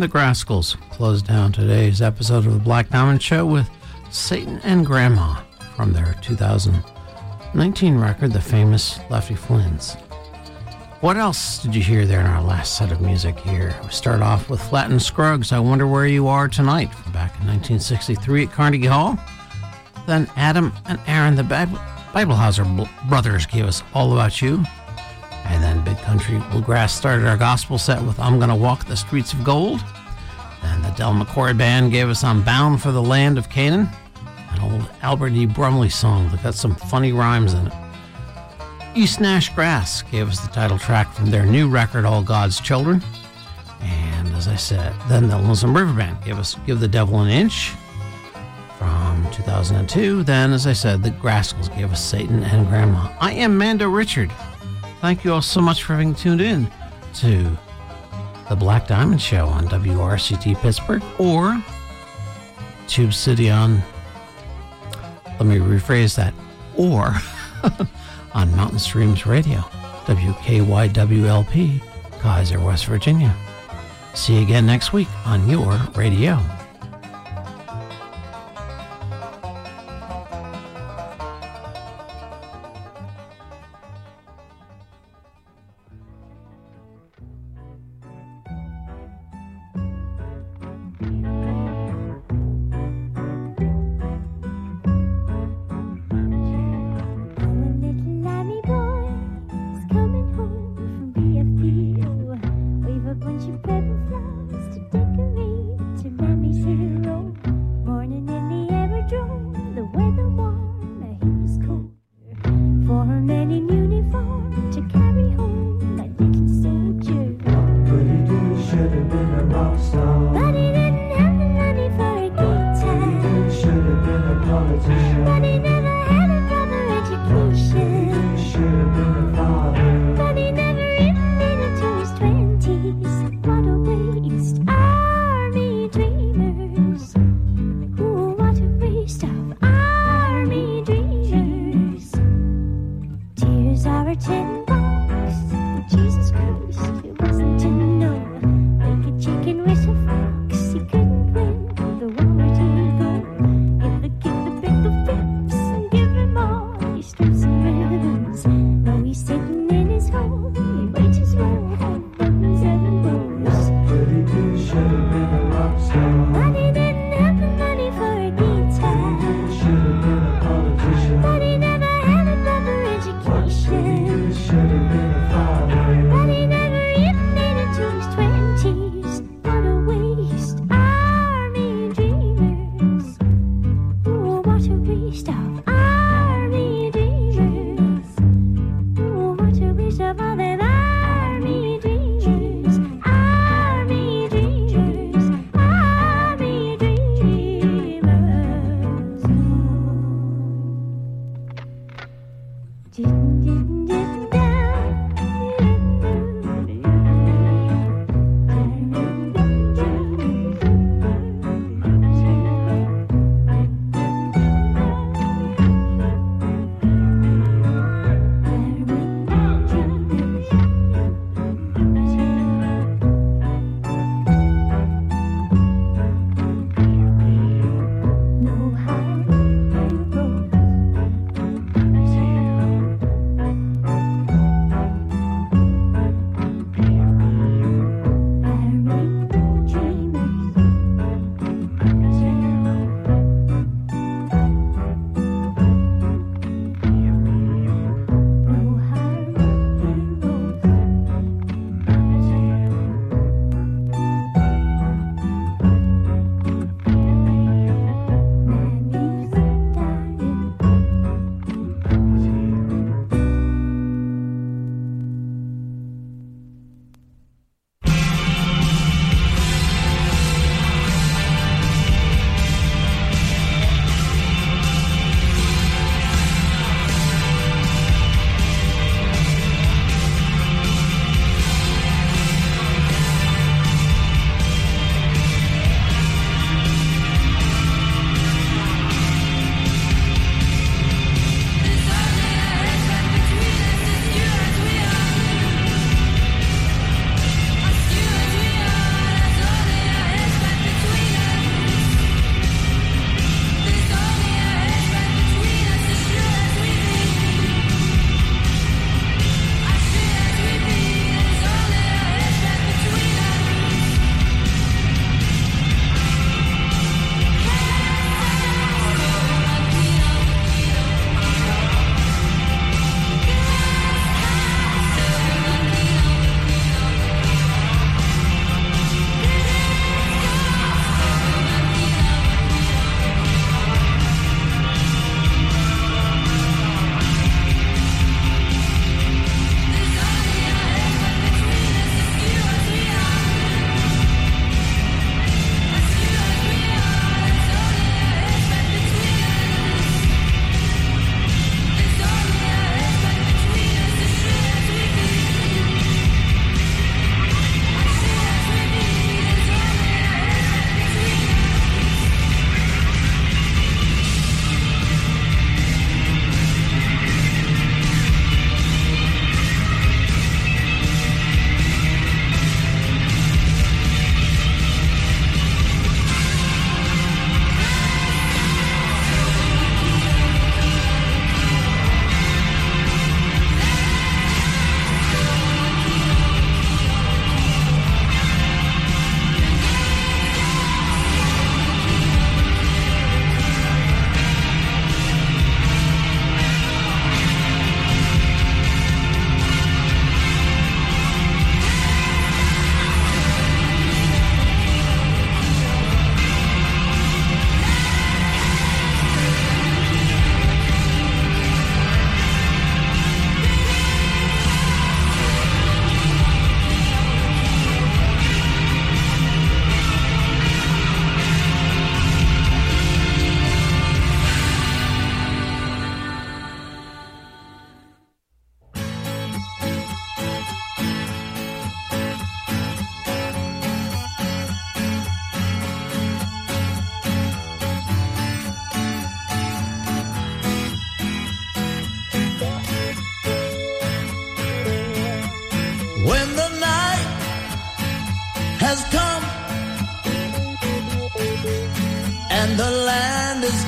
the Grascals close down today's episode of the Black Diamond Show with Satan and Grandma from their 2019 record, the famous Lefty Flynn's. What else did you hear there in our last set of music here? We start off with Flatt and Scruggs, I Wonder Where You Are Tonight, from back in 1963 at Carnegie Hall. Then Adam and Aaron, the Bibelhauser brothers, gave us All About You. And then Big Country Bluegrass started our gospel set with I'm Gonna Walk the Streets of Gold. Then the Del McCoy Band gave us I'm Bound for the Land of Canaan, an old Albert E. Brumley song that got some funny rhymes in it. East Nash Grass gave us the title track from their new record, All God's Children. And as I said, then the Lonesome River Band gave us Give the Devil an Inch from 2002. Then, as I said, the Grascals gave us Satan and Grandma. I am Mando Richard. Thank you all so much for having tuned in to the Black Diamond Show on WRCT Pittsburgh or Tube City on, let me rephrase that, or on Mountain Streams Radio, WKYWLP, Kaiser, West Virginia. See you again next week on your radio.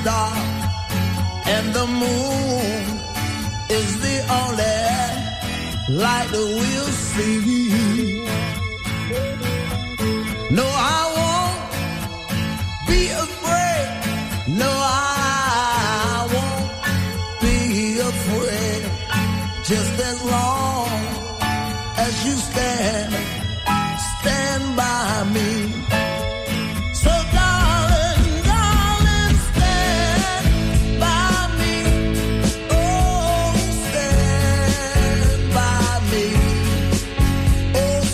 star, and the moon is the only light that we'll see. No, I won't be afraid. No, I won't be afraid. Just as long as you stand by me. So darling, darling, stand by me. Oh, stand by me. Oh,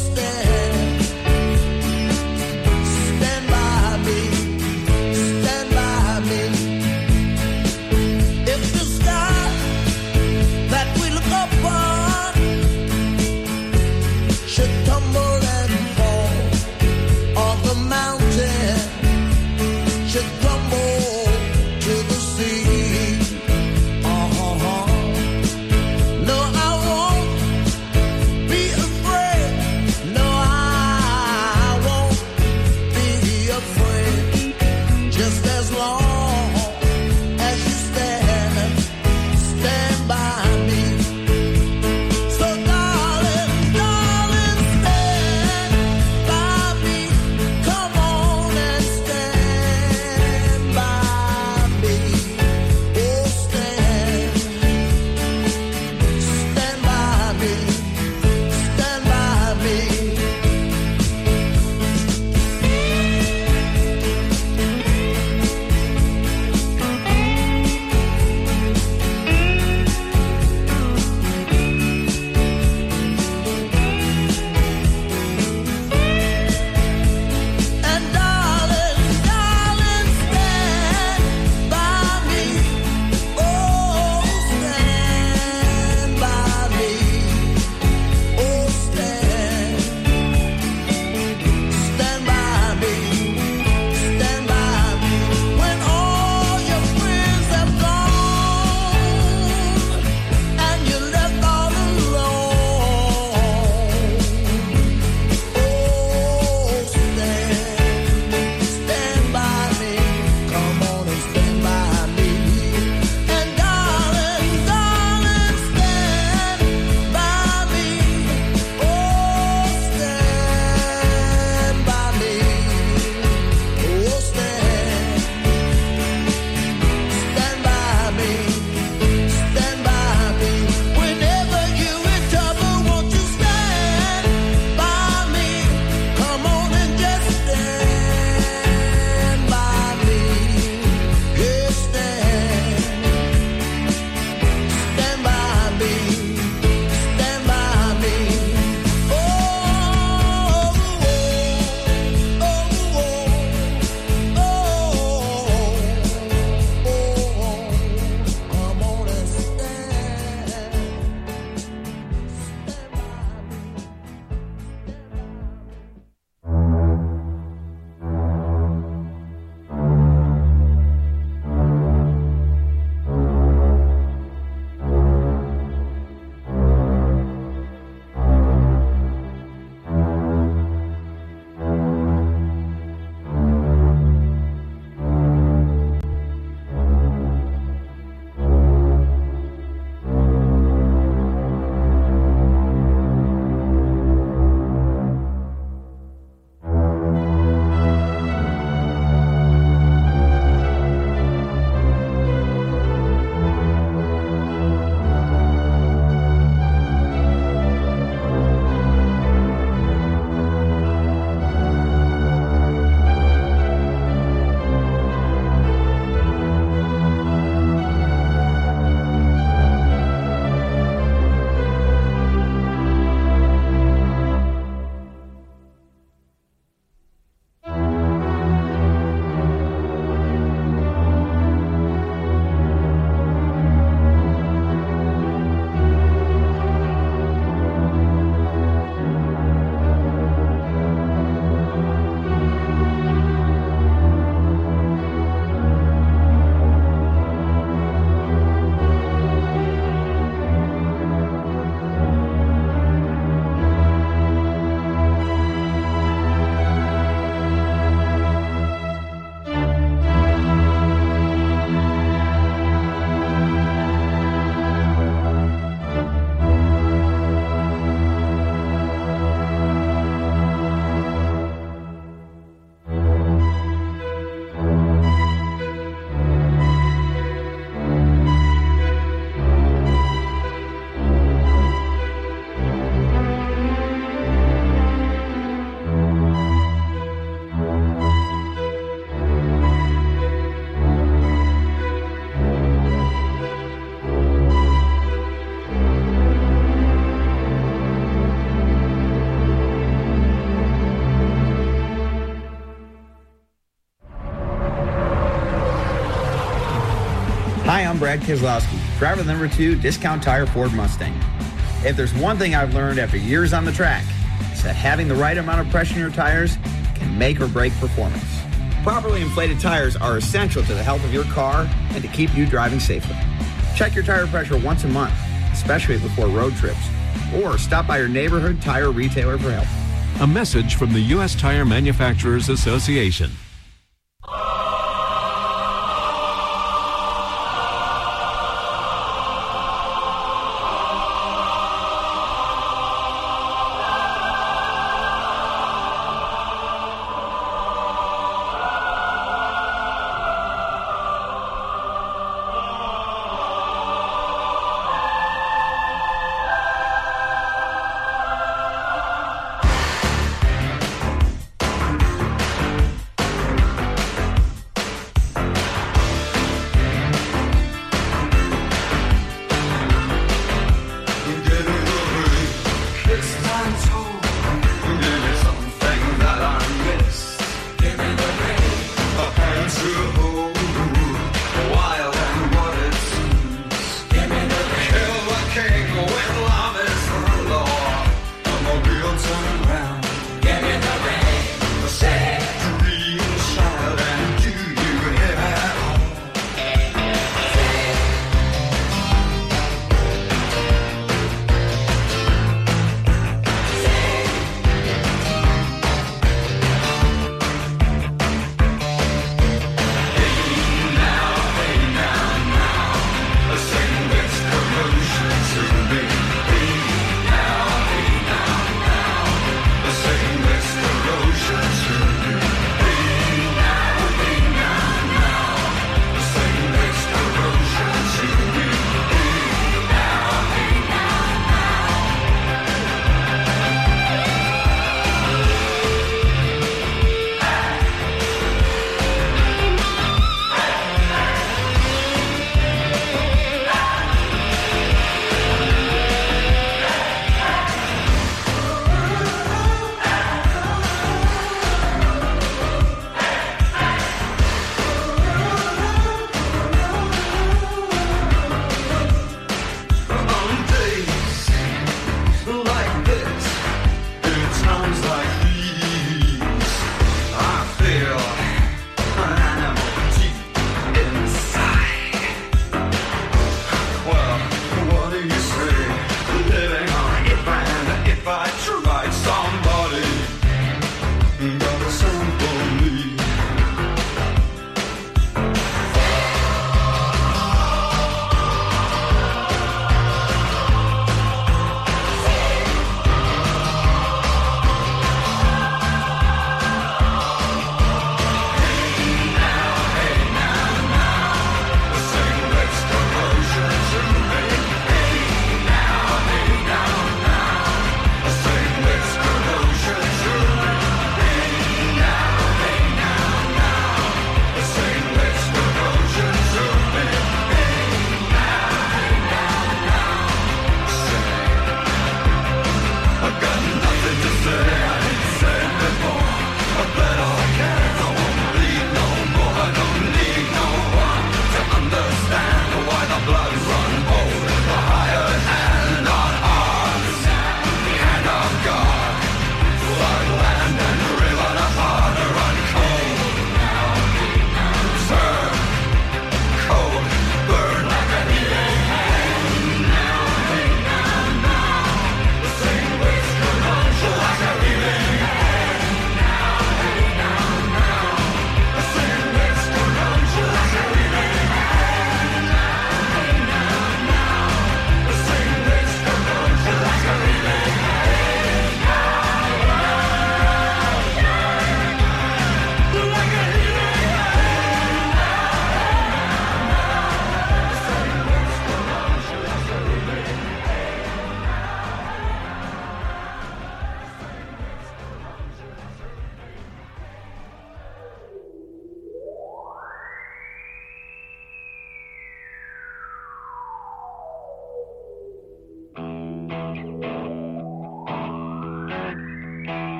Hi, I'm Brad Keselowski, driver of the number 2 Discount Tire Ford Mustang. If there's one thing I've learned after years on the track, it's that having the right amount of pressure in your tires can make or break performance. Properly inflated tires are essential to the health of your car and to keep you driving safely. Check your tire pressure once a month, especially before road trips, or stop by your neighborhood tire retailer for help. A message from the U.S. Tire Manufacturers Association.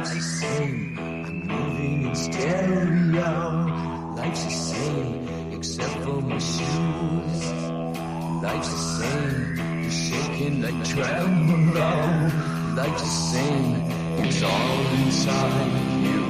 Life's the same, I'm moving in stereo. Life's the same, except for my shoes. Life's the same, you're shaking like tremolo. Life's the same, it's all inside you.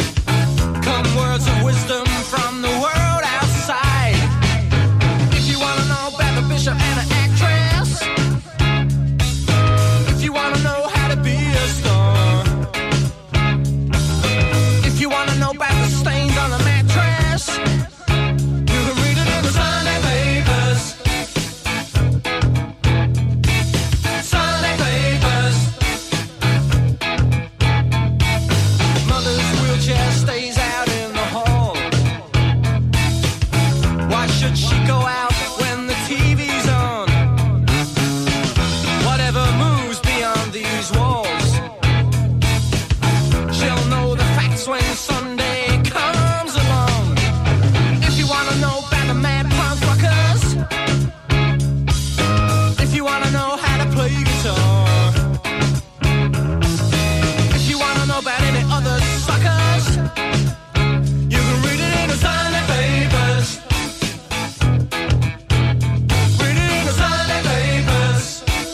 Words of wisdom from the world outside. If you want should she go out when the TV's on? Whatever moves beyond these walls, she'll know the facts when Sunday comes along. If you wanna know about the mad punk rockers, if you wanna know how to play guitar, if you wanna know about any other suckers, you can read it in the Sunday papers. Read it in the Sunday papers.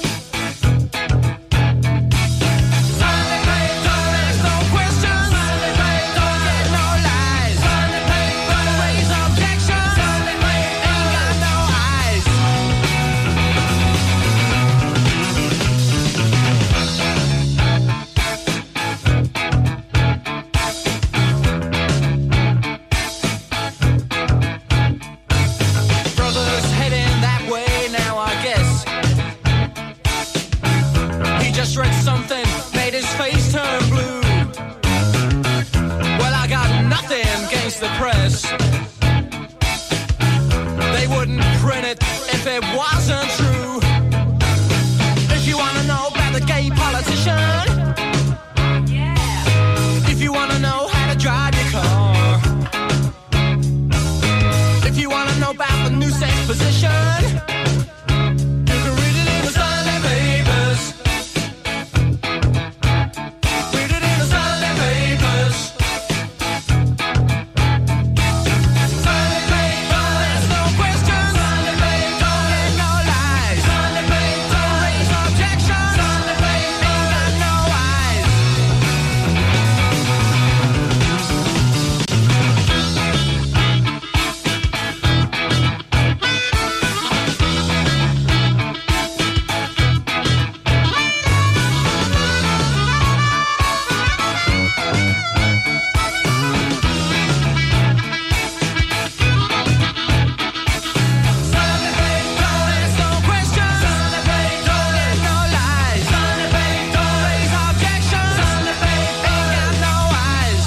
Sunday papers, don't ask no questions. Sunday papers, don't get no lies. Sunday papers, don't raise objections. Sunday papers, ain't got no eyes. Brother's heading that way now, I guess. He just read something, made his face turn blue. Well, I got nothing against the press. They wouldn't print it if it wasn't true. If you wanna know about the gay politician, if you wanna know how to drive your car, if you wanna know about the new sex position, you can read it in the Sunday papers. Read it in the Sunday papers. Sunday papers, don't ask no questions. Sunday papers, don't get no lies. Sunday papers, don't raise objections. Sunday papers, ain't got no eyes. Sunday papers, don't ask no questions. Sunday papers, don't get no lies. Sunday papers, don't raise objections. Sunday papers, ain't got no eyes.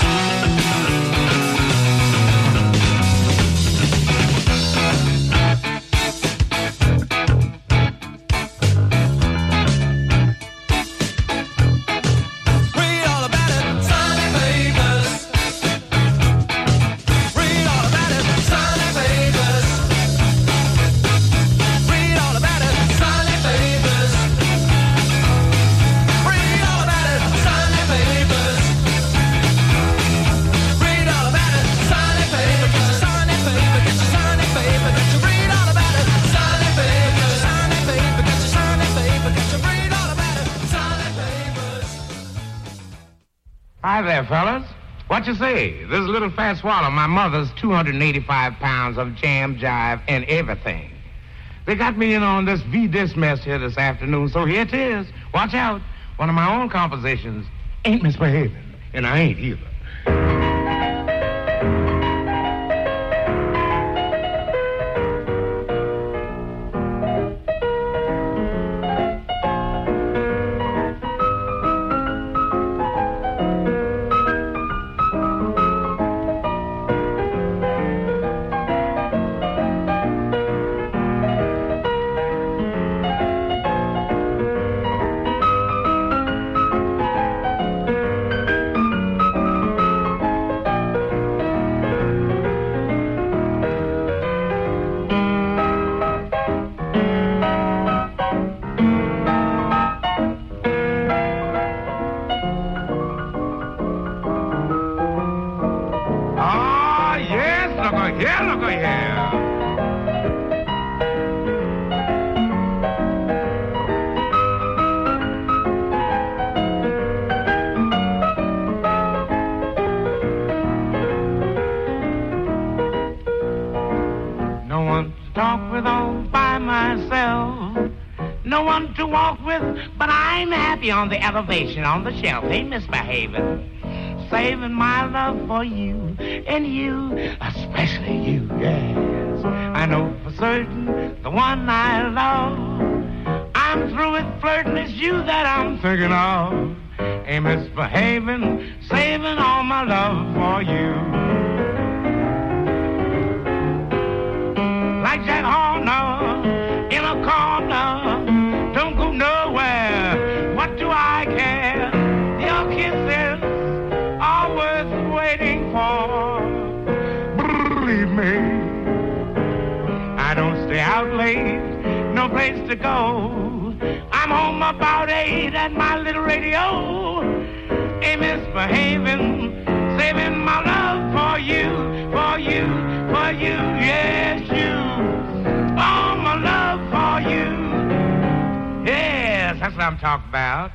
Read all about it, Sunday papers. Read all about it, Sunday papers. Read all about it, Sunday papers. Read all about it, Sunday papers. Read all about it, Sunday paper. Get your Sunday paper, get your Sunday paper, get your read all about it, Sunday paper. Sunday paper, get your Sunday paper, get your read all about it, Sunday papers. Hi there, fellas. What you say? This is a little fat swallow, my mother's 285 pounds of jam, jive, and everything. They got me in on this V-Dis mess here this afternoon, so here it is. Watch out. One of my own compositions. Ain't misbehaving, and I ain't either. Oh, yes, look here, look here. No one to talk with all by myself. No one to walk with, but I'm happy on the elevation, on the shelf. Ain't misbehaving. Saving my love for you, and you, especially you, yes. I know for certain the one I love. I'm through with flirting, it's you that I'm thinking of. Ain't misbehaving, saving all my love for you. me. I don't stay out late, no place to go. I'm home about 8 at my little radio. Ain't misbehaving, saving my love for you, for you, for you, yes, you. All my love for you. Yes, that's what I'm talking about.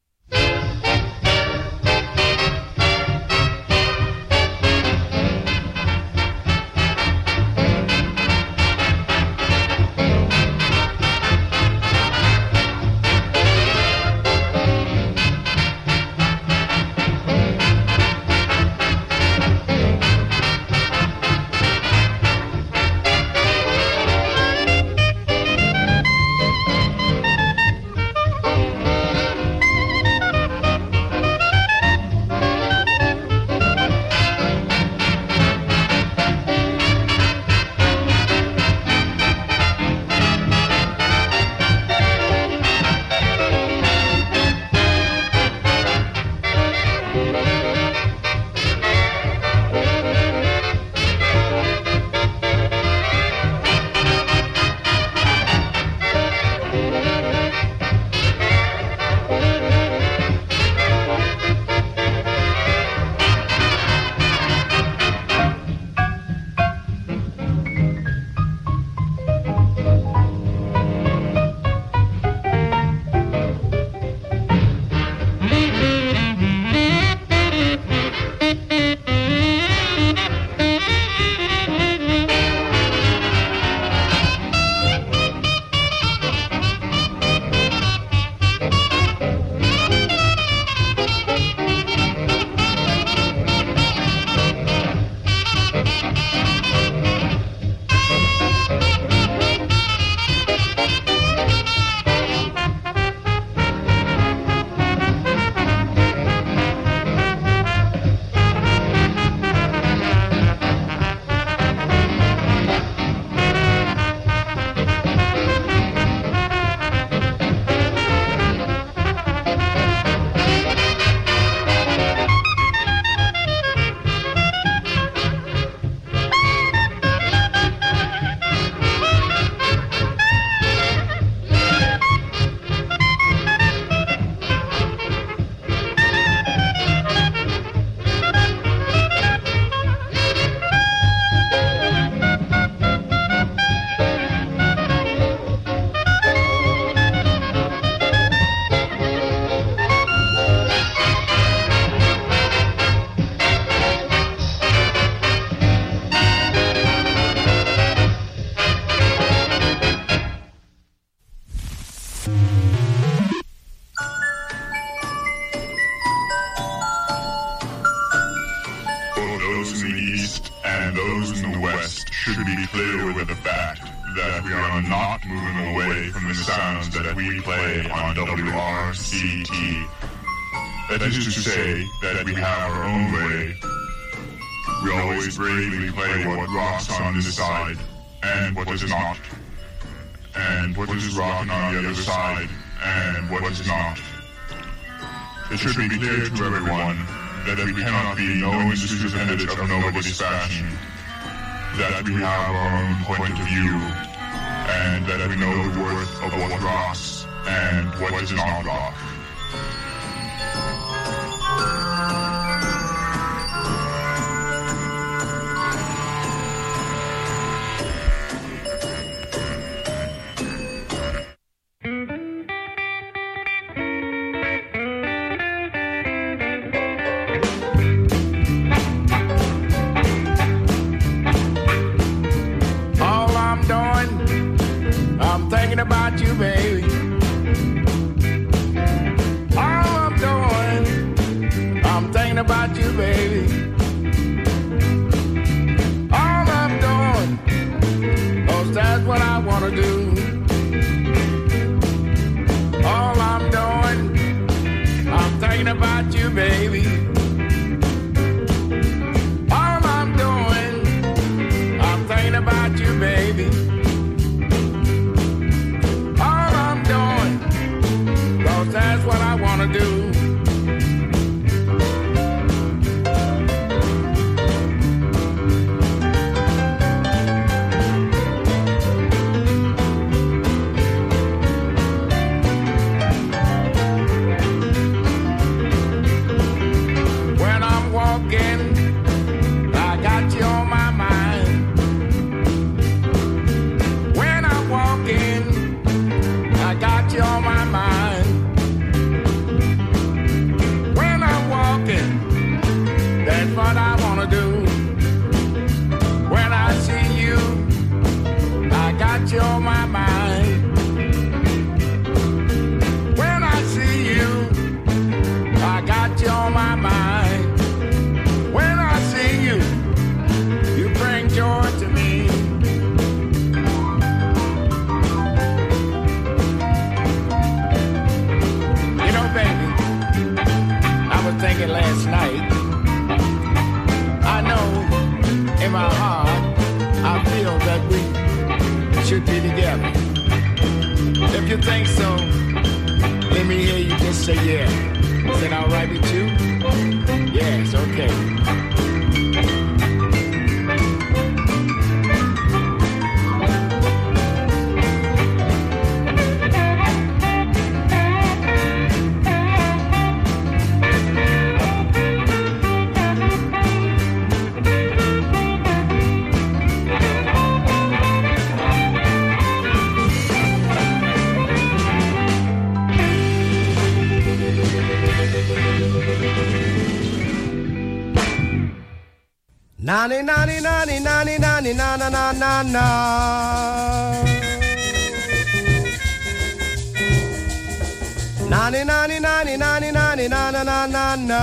Those in the East and those in the West should be clear with the fact that we are not moving away from the sounds that we play on WRCT. That is to say that we have our own way. We always bravely play what rocks on this side and what does not, and what is rocking on the other side and what is not. It should be clear to everyone that we cannot be no independent of nobody's fashion, that we have our own point of view, and that we know the worth of what rocks and what does not rock. About you, baby. All should be together. If you think so, let me hear you just say yeah. Is that all right with you? Yes, okay. Nani nani nani nani nani na na na na na. Nani nani nani nani nani na na na na na.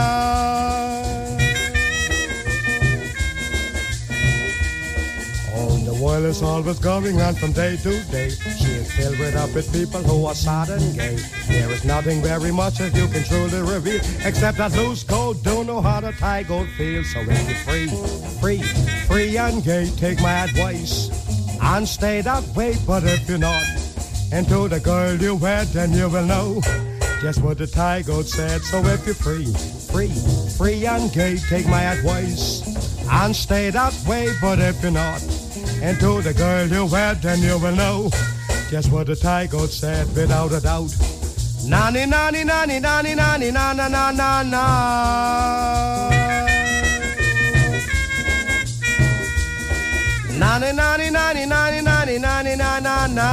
Oh, the world is always going on from day to day. She is filled with people who are sad and gay. There is nothing very much that you can truly reveal, except that loose gold don't know how to tie gold feels. So if you're free and gay, take my advice and stay that way. But if you're not, and to the girl you wed, then you will know just what the tie goat said. So if you're free and gay, take my advice and stay that way. But if you're not, and to the girl you wed, then you will know just what the tie goat said without a doubt. Nani nani nani nani nani na na na na na. Nani nani nani nani nani nani na na na.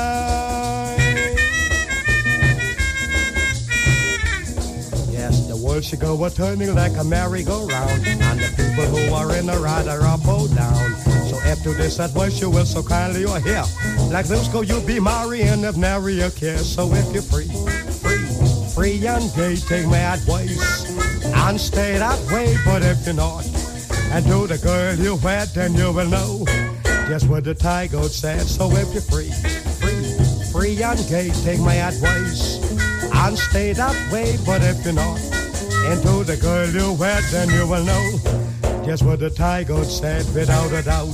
Yes, the world should go a turning like a merry-go-round, and the people who are in the ride are up or down. So after this advice you will so kindly or hear, like this go you be married and have nary a care. So if you're free and gay, take my advice and stay that way. But if you're not, and to the girl you wed, then you will know just what the tie goat said. So if you're free and gay, take my advice and stay that way. But if you're not, and to the girl you wed, then you will know just what the tie goat said without a doubt.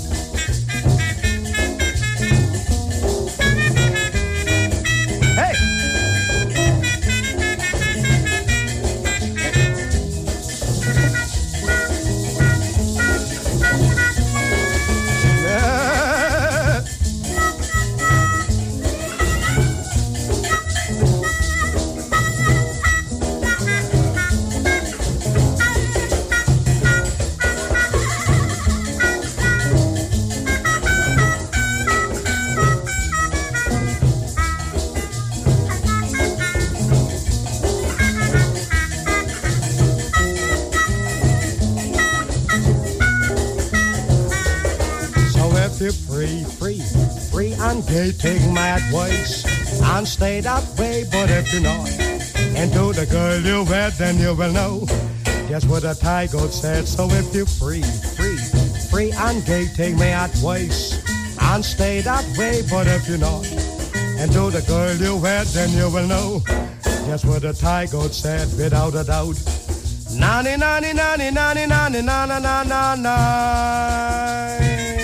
Free and gay, take my advice and stay that way. But if you're not, and to the girl you wed, then you will know just what the tie goat said. So if you're free and gay, take my advice and stay that way. But if you're not, and to the girl you wed, then you will know just what the tie goat said without a doubt. Nani nani nani nani nani na na na na na.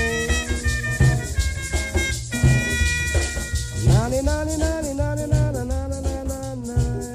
Nani nani nani nani na na na na na na.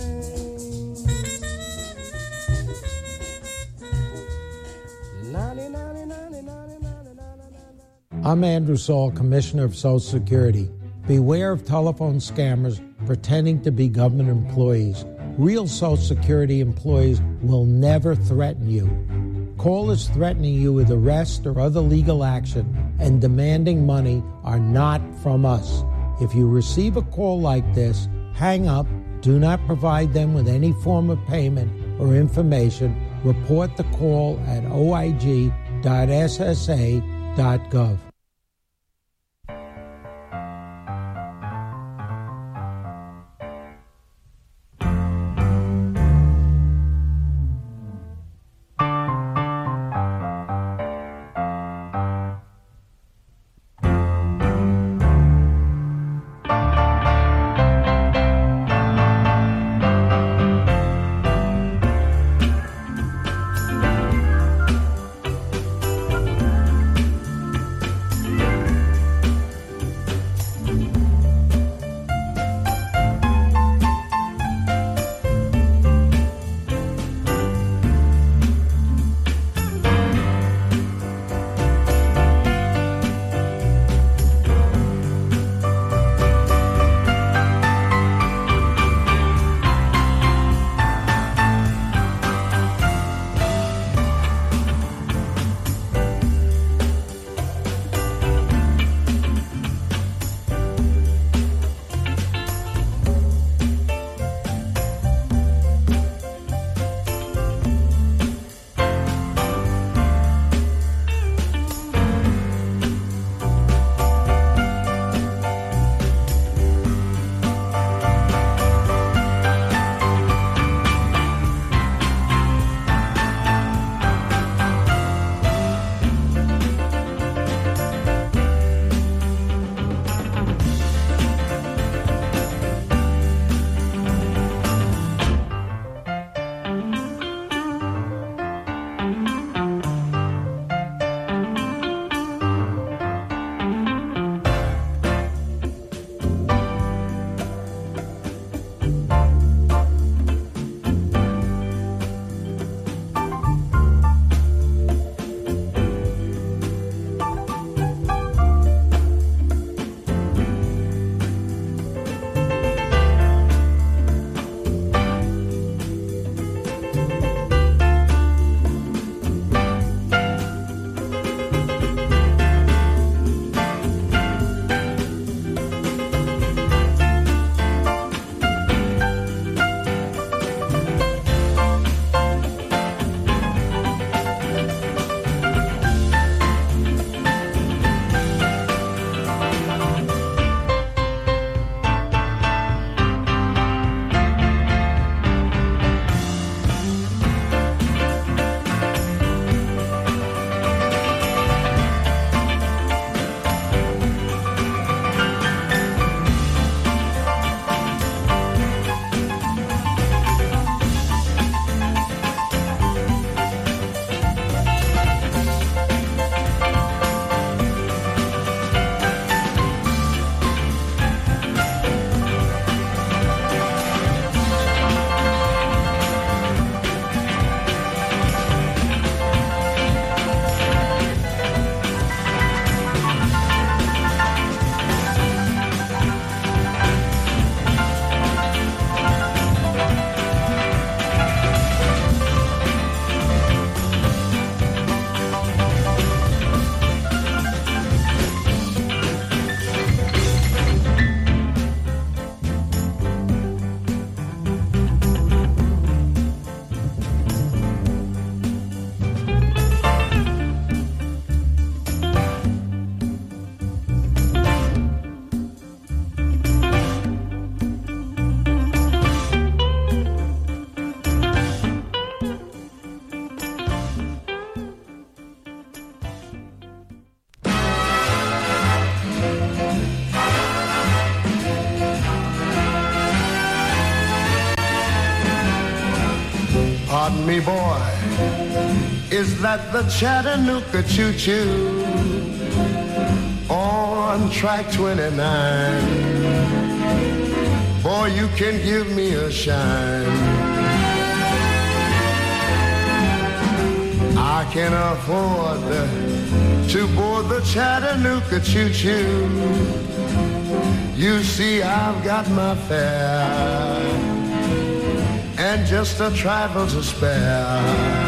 Nani nani nani nani nani na. I'm Andrew Saul, Commissioner of Social Security. Beware of telephone scammers pretending to be government employees. Real Social Security employees will never threaten you. Callers threatening you with arrest or other legal action and demanding money are not from us. If you receive a call like this, hang up, do not provide them with any form of payment or information. Report the call at oig.ssa.gov. me, boy, is that the Chattanooga choo-choo on track 29? Boy, you can give me a shine. I can afford to board the Chattanooga choo-choo. You see, I've got my fare and just a trifle to spare.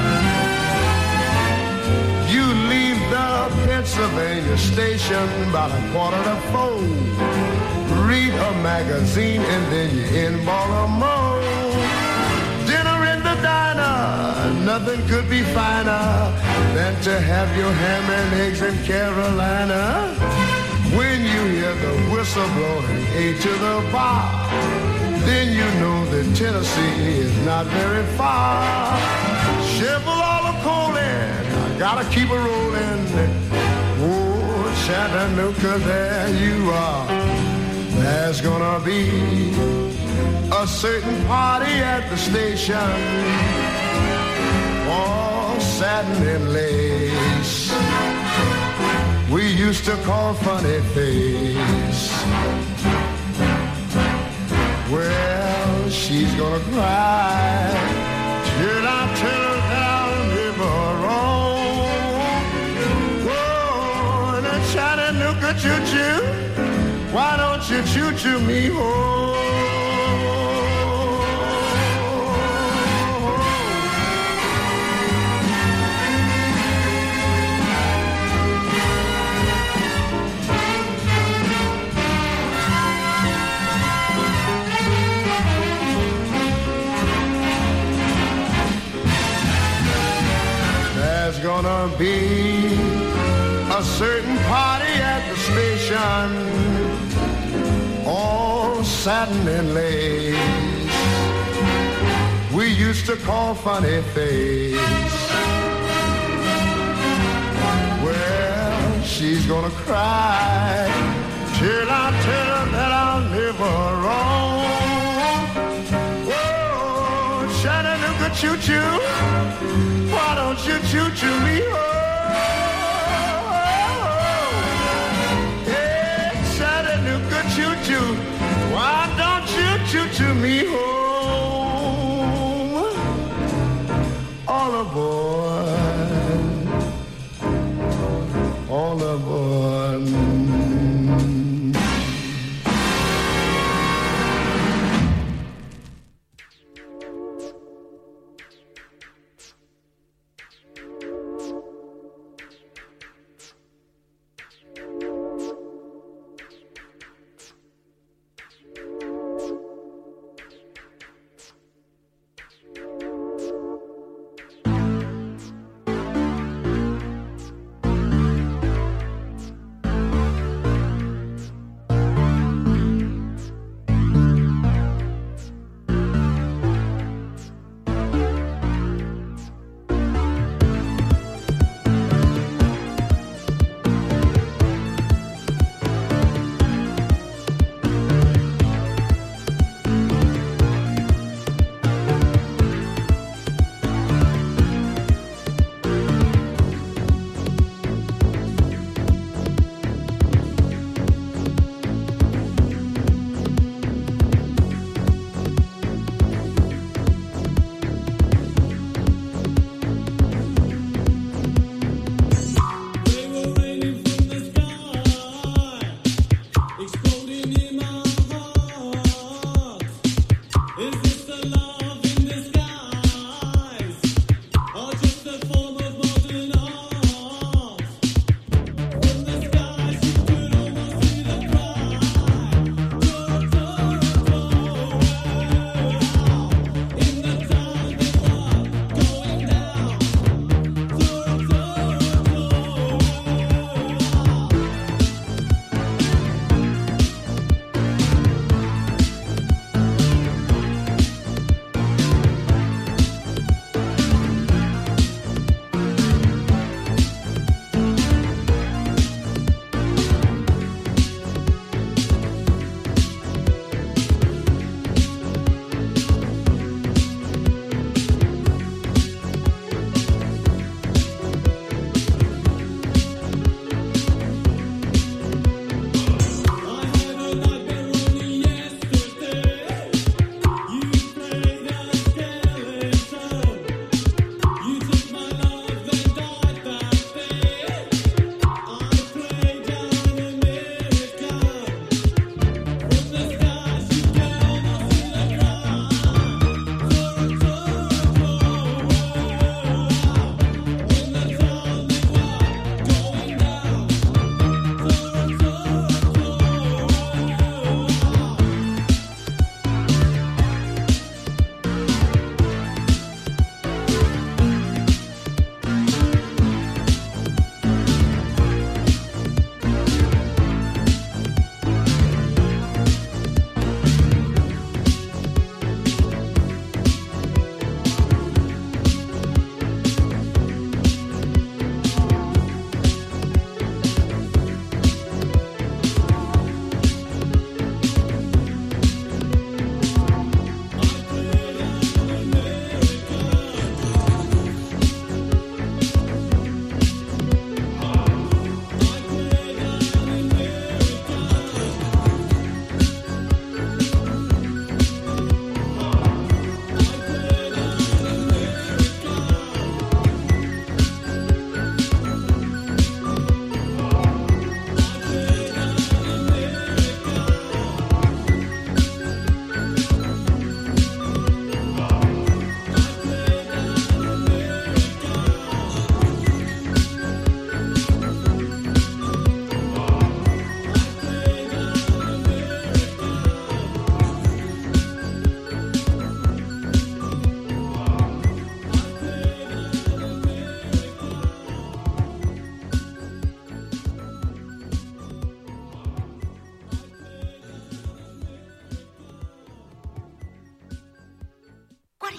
You leave the Pennsylvania station about 3:45. Read a magazine and then you're in Baltimore. Dinner in the diner, nothing could be finer than to have your ham and eggs in Carolina. When you hear the whistle blowing A to the bar, then you know that Tennessee is not very far. Shovel all the coal in, I gotta keep it rolling. Oh, Chattanooga, there you are. There's gonna be a certain party at the station, all satin and lace. We used to call Funny Face. Well, she's gonna cry till I tell her that I'll never wrong. Whoa, and a Chattanooga choo-choo, why don't you choo-choo me home? There's gonna be a certain party at the station, all satin and lace. We used to call Funny Face. Well, she's gonna cry till I tell her that I'll never wrong. Whoa, Chattanooga choo-choo, why don't you choo-choo me home? Yeah, Chattanooga choo-choo, why don't you choo-choo me home? All aboard, all aboard.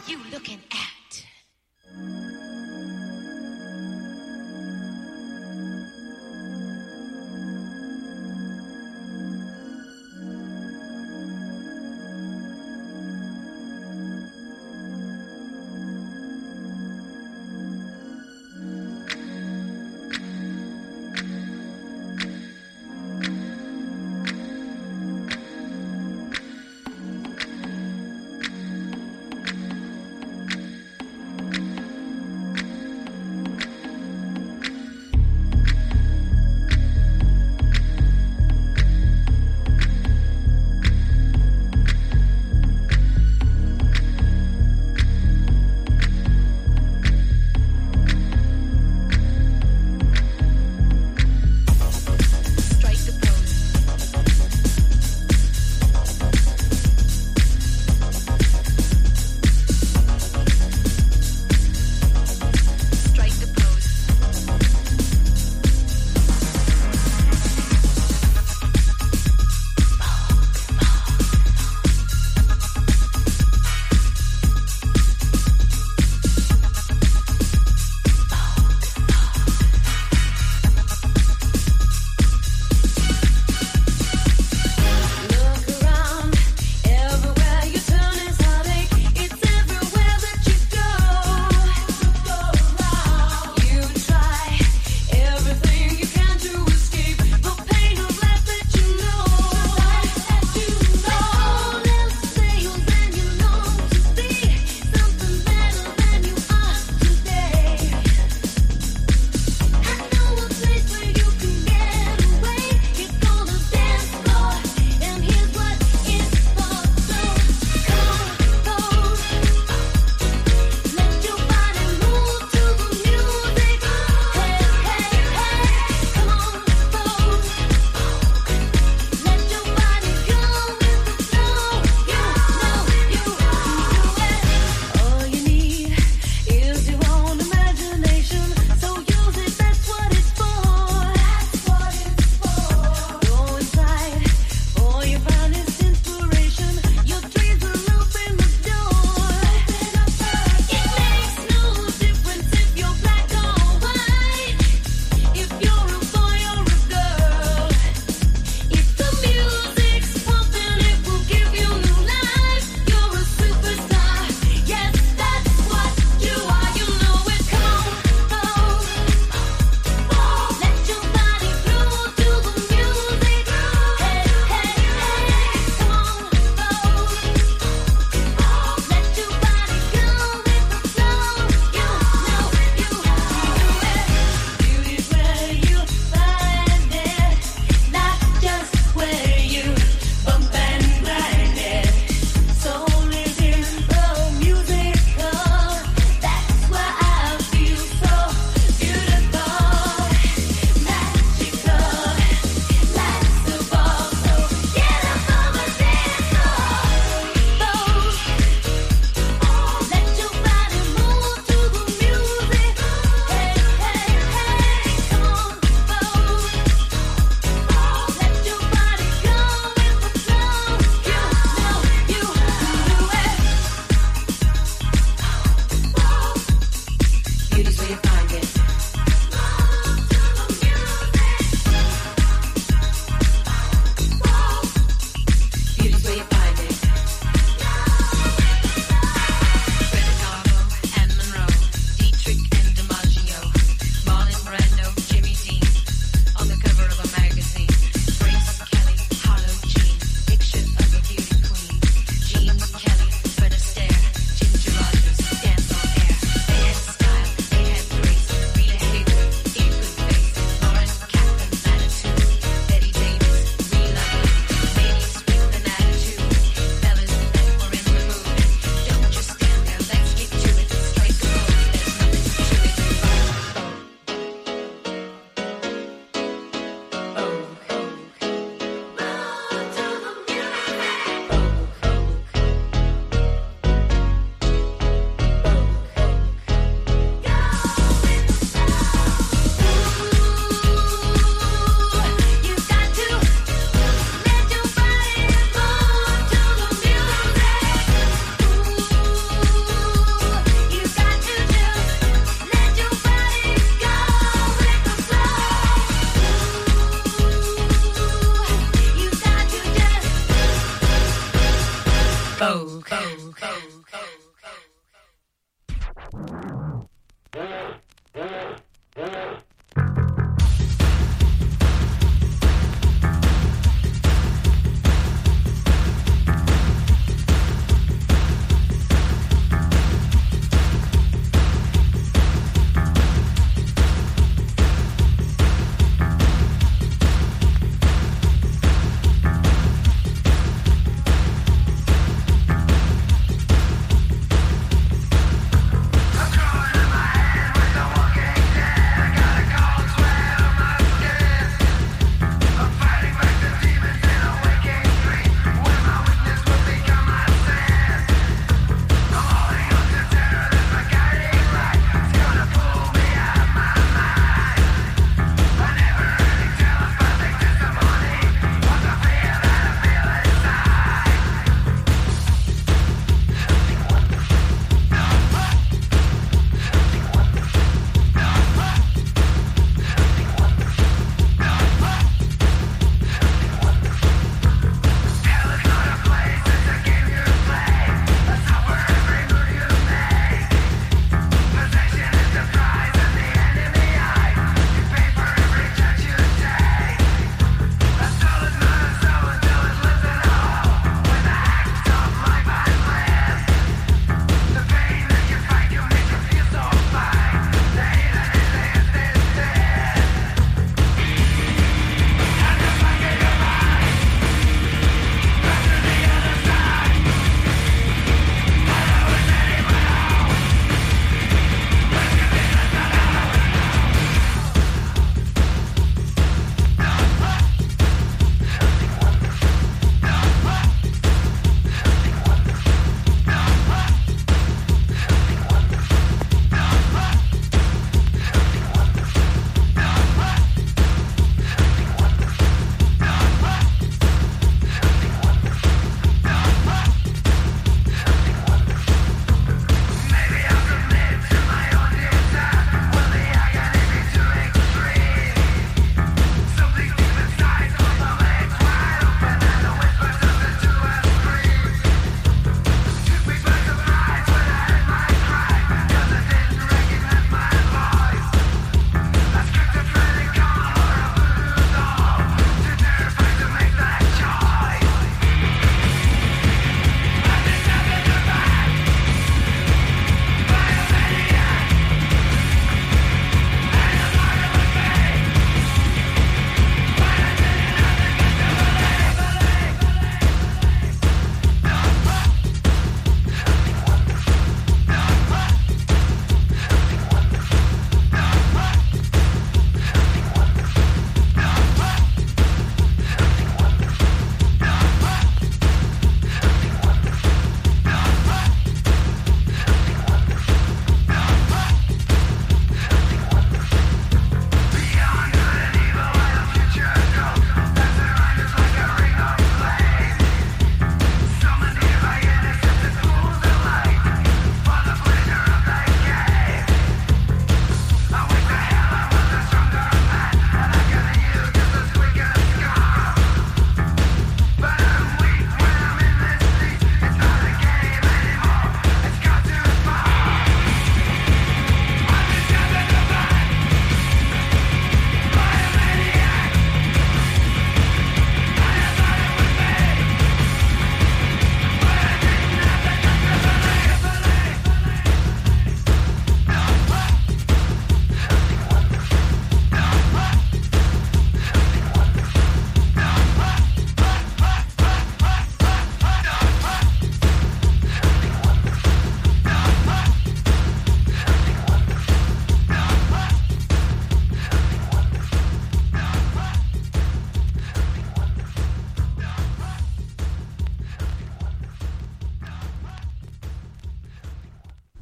you looking at?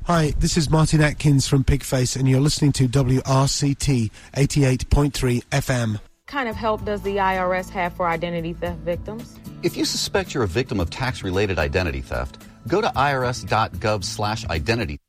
Hi, this is Martin Atkins from Pigface, and you're listening to WRCT 88.3 FM. What kind of help does the IRS have for identity theft victims? If you suspect you're a victim of tax-related identity theft, go to irs.gov/identity.